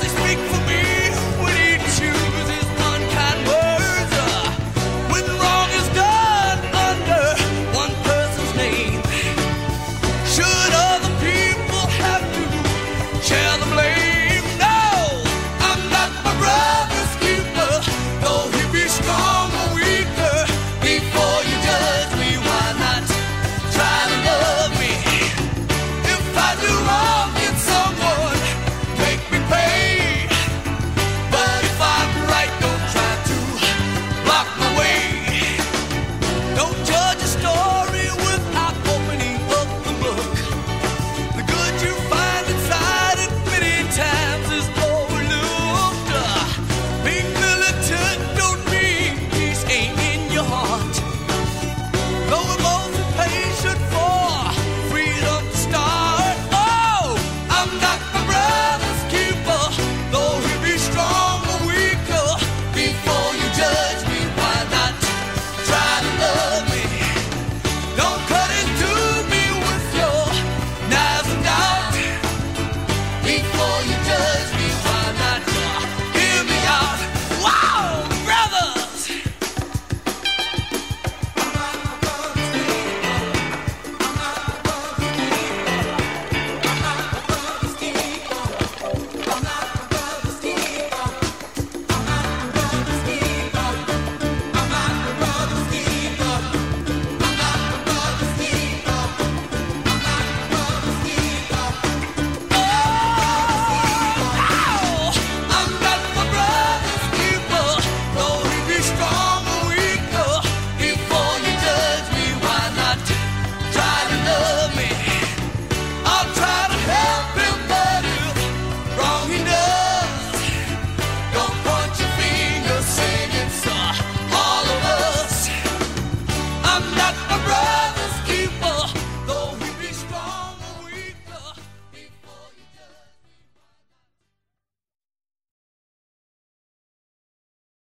he speak for me when he chooses unkind words? When wrong is done under one person's name, should other people have to share the blame? No, I'm not my brother's keeper, though he be strong or weaker. Before you judge me, why not try to love me? If I do wrong, get someone make me pay. But if I'm right, don't try to block my way. Don't judge a story without opening up the book. The good you find inside it many times is overlooked. Being militant don't mean peace ain't in your heart. Though we're both impatient for freedom to start. Oh, I'm not my brother's keeper, though he be strong or weaker. Before you judge me, why not try to love me? Don't cut into me with your knives and doubt. Before you